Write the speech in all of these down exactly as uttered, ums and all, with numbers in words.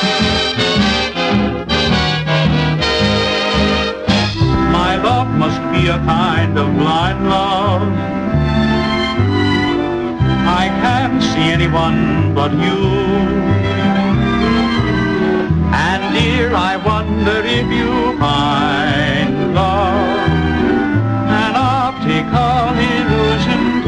My love must be a kind of blind love. I can't see anyone but you. And dear, I wonder if you find love an optical illusion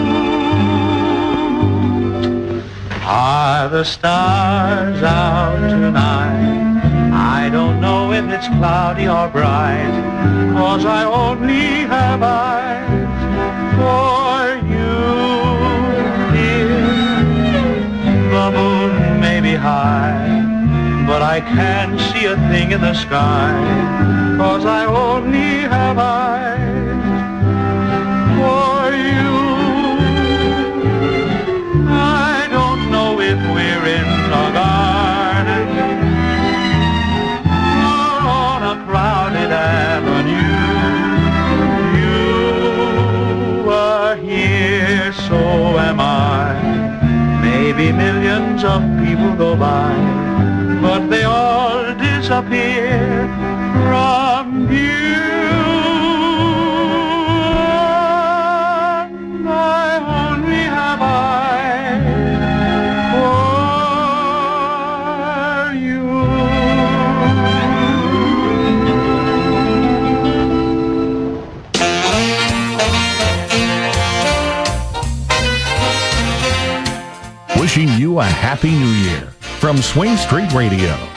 too. Are the stars out tonight? I don't know if it's cloudy or bright, 'cause I only have eyes for you, dear. The moon may be high, but I can't see a thing in the sky, 'cause I only have eyes for you. I don't know if we're in a garden or on a crowded avenue. You are here, so am I. Maybe millions of people go by, but they all disappear from view. And I only have eyes for you. Wishing you a happy new year from Swing Street Radio.